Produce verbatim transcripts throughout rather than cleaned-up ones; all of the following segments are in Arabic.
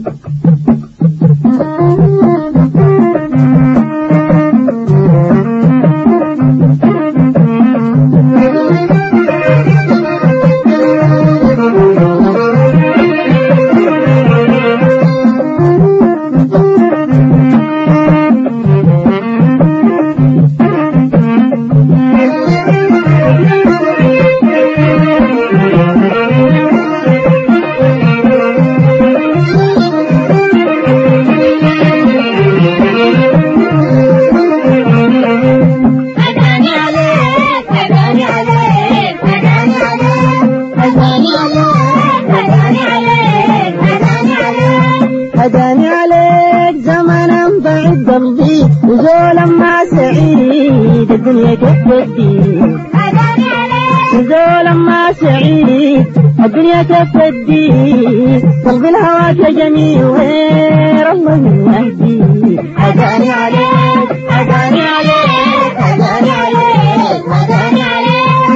هداني عليك زمنا بعد قلبي وزولا ما سعيد الدنيا تفدي. هداني عليك وزولا ما سعيد الدنيا تفدي. قلبي الهواك يا جميل وير الله يهدي. هداني عليك هداني عليك هداني عليك هداني عليك.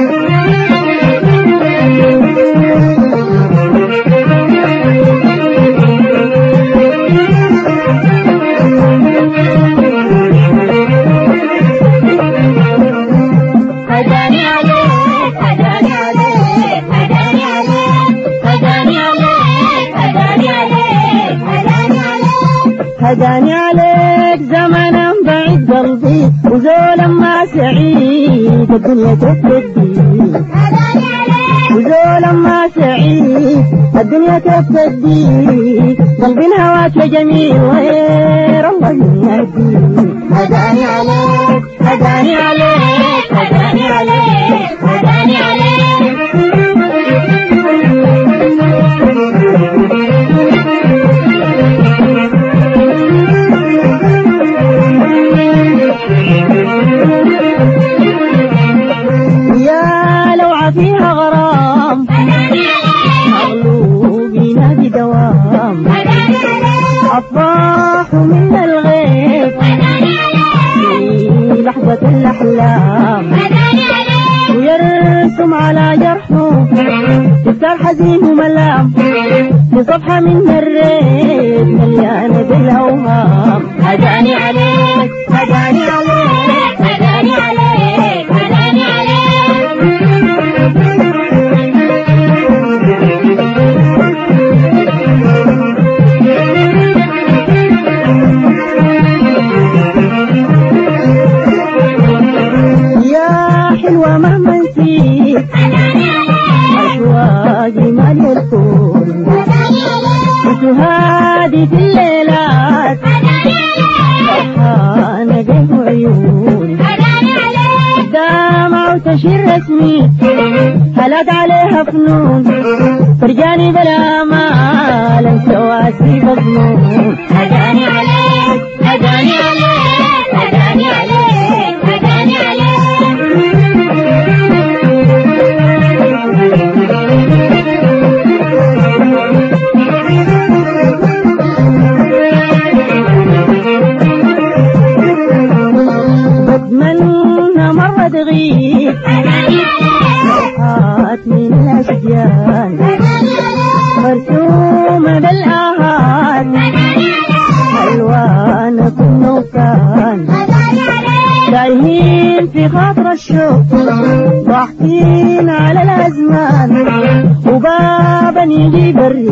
هداني عليك زمنا بعيد قلبي وزولا ما سعيد الدنيا تفدي. هداني عليك وزولا ما سعيد الدنيا تفدي. قلبي الهواك يا جميل وير الله يهدي. هداني عليك هداني عليك هداني عليك هداني عليك. يا لوعة فيها غرام مغلوبين بدوام. أفراح من الغيب في لحظة الأحلام. ويرسم على جرحه يختار حزين وملام في صفحة من الريب مليانة بالأوهام. هداني عليك هداني عليك هداني عليك هداني عليك. يا حلوة مهما نسيت أشواقي مالية الكون. وتهادي في الليلات فرحانة بين عيون. دامع وتشير رسمي هلت عليها فنون. فرجاني بلا مال انسى واسي مضمون. هداني عليك هداني عليك هداني عليك هداني عليك. بتمنى مرة تغيب لوحات من الأشجار مرسومة بالآهات ألوان كل وكان. تايهين في خاطر الشوق ضاحكين على الأزمان وبابا يجي بري